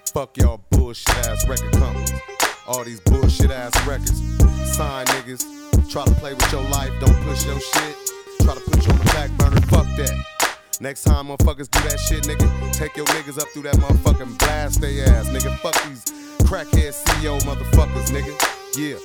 Fuck y'all bullshit ass record companies. All these bullshit ass records. Sign niggas. Try to play with your life, don't push your shit. Try to put you on the back burner, fuck that. Next time motherfuckers do that shit, nigga, take your niggas up through that motherfucking blast they ass, nigga. Fuck these crackhead CEO motherfuckers, nigga. Yeah.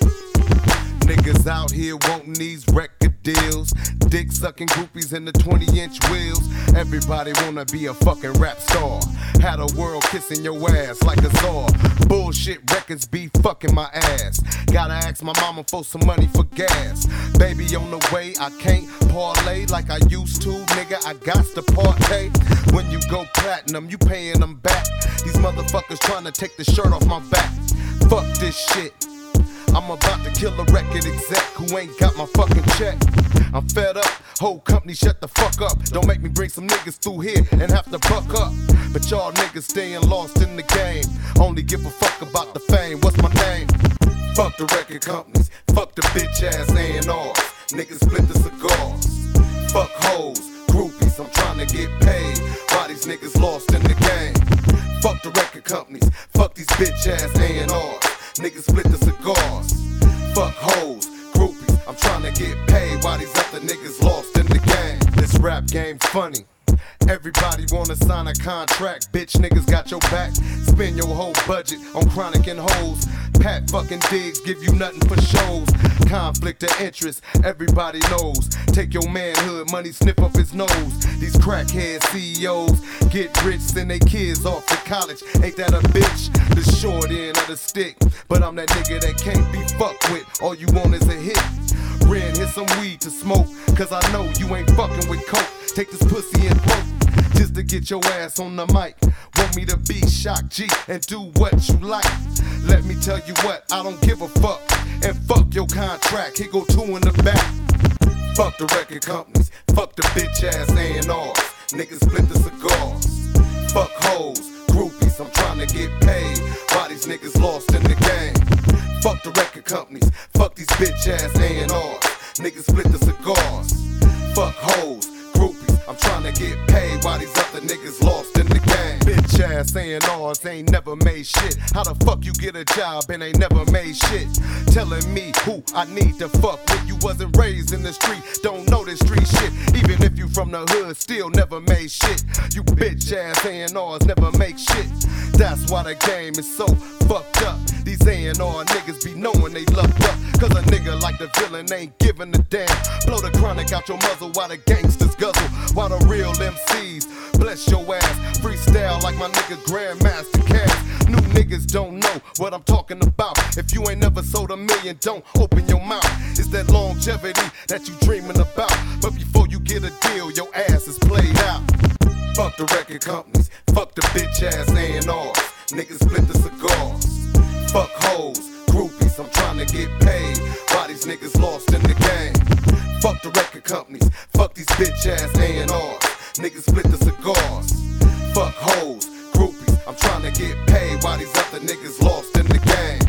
Niggas out here wanting these record deals, dick sucking groupies in the 20-inch wheels. Everybody wanna be a fucking rap star. Had a world kissing your ass like a czar. Bullshit records be fucking my ass. Gotta ask my mama for some money for gas. Baby on the way, I can't parlay like I used to, nigga. I got to partay. When you go platinum, you paying them back. These motherfuckers trying to take the shirt off my back. Fuck this shit. I'm about to kill a record exec who ain't got my fucking check. I'm fed up, whole company shut the fuck up. Don't make me bring some niggas through here and have to buck up. But y'all niggas staying lost in the game. Only give a fuck about the fame, what's my name? Fuck the record companies, fuck the bitch ass A&Rs. Niggas split the cigars. Fuck hoes, groupies, I'm trying to get paid. Why these niggas lost in the game? Fuck the record companies, fuck these bitch ass A&Rs. Niggas split the cigars. Fuck hoes, groupies, I'm trying to get paid while these other niggas lost in the game. This rap game funny. Everybody wanna sign a contract, bitch niggas got your back. Spend your whole budget on chronic and hoes. Pat fucking digs, give you nothing for shows. Conflict of interest, everybody knows. Take your manhood, money sniff up his nose. These crackhead CEOs get rich, send they kids off to college. Ain't that a bitch? The short end of the stick. But I'm that nigga that can't be fucked with. All you want is a hit. Ren, here's some weed to smoke, cause I know you ain't fucking with coke. Take this pussy and broke, just to get your ass on the mic. Want me to be Shock G and do what you like. Let me tell you what, I don't give a fuck. And fuck your contract, here go two in the back. Fuck the record companies, fuck the bitch ass A&Rs. Niggas split the cigars. Fuck hoes, groupies, I'm trying to get paid. Why these niggas lost in the game? Fuck the record companies, fuck these bitch ass A&Rs. Niggas split the cigars. Fuck hoes, groupies, I'm trying to get paid while these other niggas lost in the game. Bitch ass A&Rs ain't never made shit. How the fuck you get a job and ain't never made shit? Telling me who I need to fuck with. You wasn't raised in the street, don't know this street shit. Even if you from the hood, still never made shit. You bitch ass A&Rs never make shit. That's why the game is so fucked up. These A&R niggas be knowing they lucked up. Cause a nigga like the villain ain't giving a damn. Blow the chronic out your muzzle while the gangsters guzzle. While the real MCs bless your ass. Freestyle like my nigga Grandmaster Cash. New niggas don't know what I'm talking about. If you ain't never sold a million, don't open your mouth. It's that longevity that you dreaming about. But before you get a deal, your ass is played out. Fuck the record companies, fuck the bitch ass A&Rs. Niggas split the cigars. Fuck hoes, groupies, I'm trying to get paid. Why these niggas lost in the game? Fuck the record companies, fuck these bitch ass A&Rs. Niggas split the cigars. Fuck hoes, groupies, I'm trying to get paid. Why these other niggas lost in the game?